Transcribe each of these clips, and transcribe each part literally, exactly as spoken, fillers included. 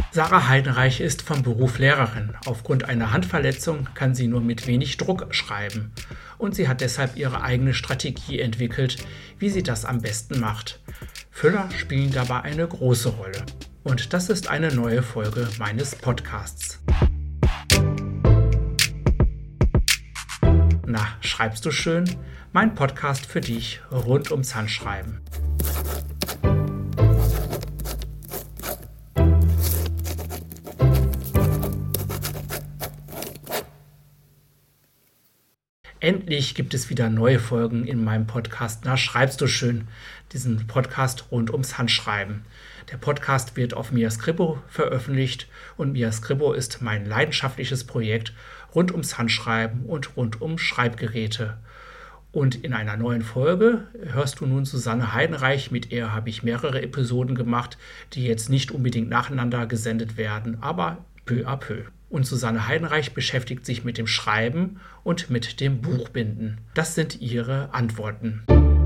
Sarah Heidenreich ist vom Beruf Lehrerin. Aufgrund einer Handverletzung kann sie nur mit wenig Druck schreiben. Und sie hat deshalb ihre eigene Strategie entwickelt, wie sie das am besten macht. Füller spielen dabei eine große Rolle. Und das ist eine neue Folge meines Podcasts. Na, schreibst du schön? Mein Podcast für dich rund ums Handschreiben. Endlich gibt es wieder neue Folgen in meinem Podcast. Na, schreibst du schön? Diesen Podcast rund ums Handschreiben. Der Podcast wird auf Miascribo veröffentlicht und Miascribo ist mein leidenschaftliches Projekt rund ums Handschreiben und rund um Schreibgeräte. Und in einer neuen Folge hörst du nun Susanne Heidenreich. Mit ihr habe ich mehrere Episoden gemacht, die jetzt nicht unbedingt nacheinander gesendet werden, aber peu à peu. Und Susanne Heidenreich beschäftigt sich mit dem Schreiben und mit dem Buchbinden. Das sind ihre Antworten.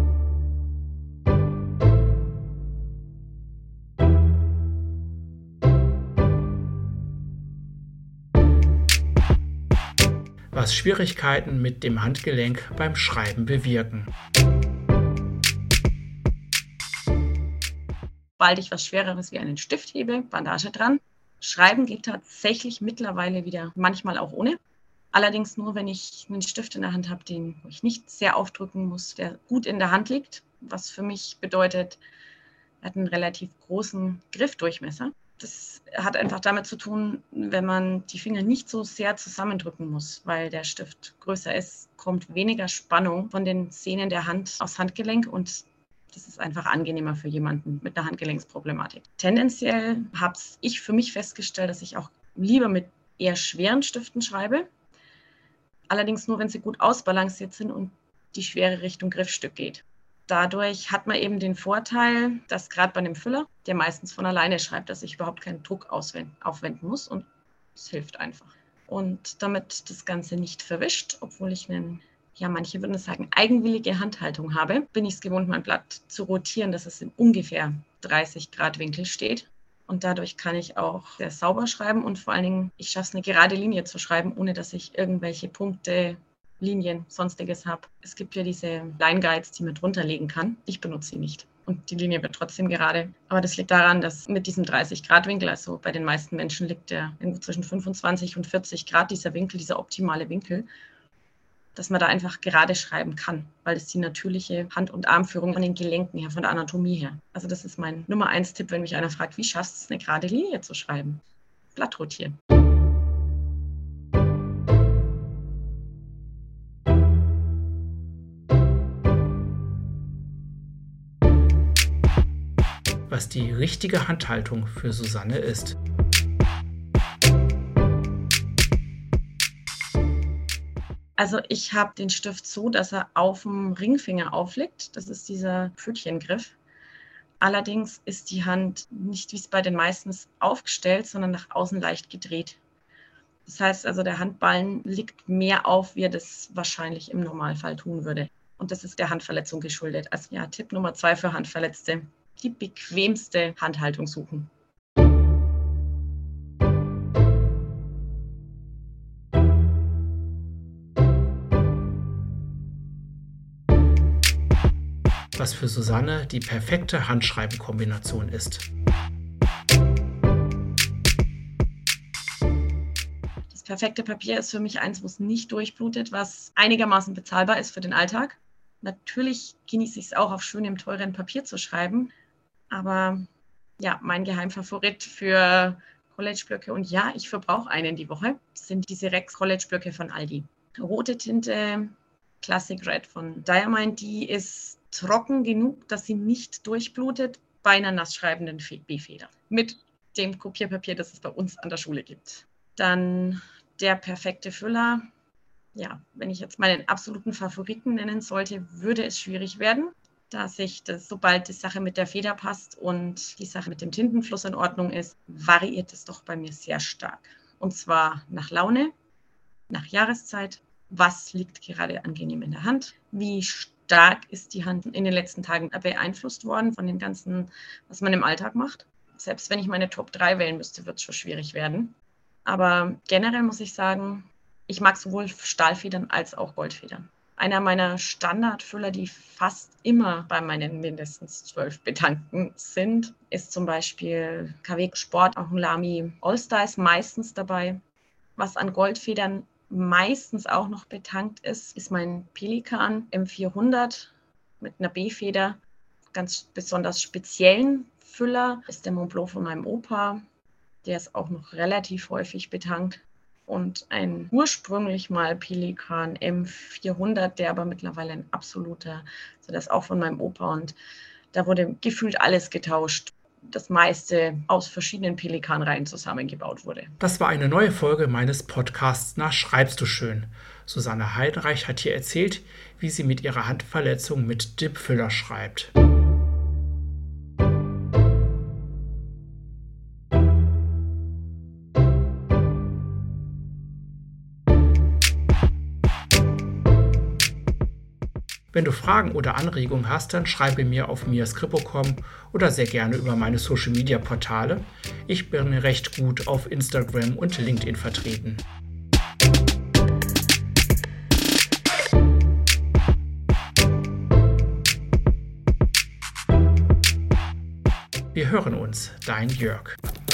Was Schwierigkeiten mit dem Handgelenk beim Schreiben bewirken. Sobald ich was Schwereres wie einen Stift hebe, Bandage dran. Schreiben geht tatsächlich mittlerweile wieder, manchmal auch ohne. Allerdings nur, wenn ich einen Stift in der Hand habe, den wo ich nicht sehr aufdrücken muss, der gut in der Hand liegt, was für mich bedeutet, er hat einen relativ großen Griffdurchmesser. Das hat einfach damit zu tun, wenn man die Finger nicht so sehr zusammendrücken muss, weil der Stift größer ist, kommt weniger Spannung von den Sehnen der Hand aufs Handgelenk und das ist einfach angenehmer für jemanden mit einer Handgelenksproblematik. Tendenziell habe ich für mich festgestellt, dass ich auch lieber mit eher schweren Stiften schreibe. Allerdings nur, wenn sie gut ausbalanciert sind und die Schwere Richtung Griffstück geht. Dadurch hat man eben den Vorteil, dass gerade bei einem Füller, der meistens von alleine schreibt, dass ich überhaupt keinen Druck aufwenden muss und es hilft einfach. Und damit das Ganze nicht verwischt, obwohl ich einen ja, manche würden sagen, eigenwillige Handhaltung habe, bin ich es gewohnt, mein Blatt zu rotieren, dass es in ungefähr dreißig Grad Winkel steht. Und dadurch kann ich auch sehr sauber schreiben und vor allen Dingen, ich schaffe es, eine gerade Linie zu schreiben, ohne dass ich irgendwelche Punkte, Linien, sonstiges habe. Es gibt ja diese Line Guides, die man drunter legen kann. Ich benutze sie nicht. Und die Linie wird trotzdem gerade. Aber das liegt daran, dass mit diesem dreißig Grad Winkel, also bei den meisten Menschen liegt der irgendwo zwischen fünfundzwanzig und vierzig Grad, dieser Winkel, dieser optimale Winkel, dass man da einfach gerade schreiben kann, weil es die natürliche Hand- und Armführung von den Gelenken her, von der Anatomie her. Also das ist mein Nummer eins Tipp, wenn mich einer fragt, wie schaffst du es, eine gerade Linie zu schreiben? Blatt rotieren. Was die richtige Handhaltung für Susanne ist. Also ich habe den Stift so, dass er auf dem Ringfinger aufliegt. Das ist dieser Pfötchengriff. Allerdings ist die Hand nicht, wie es bei den meisten ist, aufgestellt, sondern nach außen leicht gedreht. Das heißt also, der Handballen liegt mehr auf, wie er das wahrscheinlich im Normalfall tun würde. Und das ist der Handverletzung geschuldet. Also ja, Tipp Nummer zwei für Handverletzte. Die bequemste Handhaltung suchen. Was für Susanne die perfekte Handschreiben-Kombination ist. Das perfekte Papier ist für mich eins, wo es nicht durchblutet, was einigermaßen bezahlbar ist für den Alltag. Natürlich genieße ich es auch, auf schönem, teuren Papier zu schreiben, aber ja, mein Geheimfavorit für College-Blöcke, und ja, ich verbrauche einen die Woche, sind diese Rex College-Blöcke von Aldi. Rote Tinte, Classic Red von Diamond, die ist trocken genug, dass sie nicht durchblutet bei einer nassschreibenden B-Feder. Mit dem Kopierpapier, das es bei uns an der Schule gibt. Dann der perfekte Füller. Ja, wenn ich jetzt meinen absoluten Favoriten nennen sollte, würde es schwierig werden, da sich das, sobald die Sache mit der Feder passt und die Sache mit dem Tintenfluss in Ordnung ist, variiert es doch bei mir sehr stark. Und zwar nach Laune, nach Jahreszeit, was liegt gerade angenehm in der Hand, wie stark ist die Hand in den letzten Tagen beeinflusst worden von dem Ganzen, was man im Alltag macht. selbst wenn ich meine Top drei wählen müsste, wird es schon schwierig werden. Aber generell muss ich sagen, ich mag sowohl Stahlfedern als auch Goldfedern. Einer meiner Standardfüller, die fast immer bei meinen mindestens zwölf Betankten sind, ist zum Beispiel K W Sport, auch ein Lamy All-Star ist meistens dabei. Was an Goldfedern meistens auch noch betankt ist, ist mein Pelikan M vierhundert mit einer B-Feder. Ganz besonders speziellen Füller ist der Montblanc von meinem Opa. Der ist auch noch relativ häufig betankt. Und ein ursprünglich mal Pelikan M vierhundert, der aber mittlerweile ein absoluter, also das ist auch von meinem Opa. Und da wurde gefühlt alles getauscht. Das meiste aus verschiedenen Pelikanreihen zusammengebaut wurde. Das war eine neue Folge meines Podcasts Na schreibst du schön. Susanne Heidenreich hat hier erzählt, wie sie mit ihrer Handverletzung mit Dip-Füller schreibt. Wenn du Fragen oder Anregungen hast, dann schreibe mir auf miascrippo punkt com oder sehr gerne über meine Social-Media-Portale. Ich bin recht gut auf Instagram und LinkedIn vertreten. Wir hören uns, dein Jörg.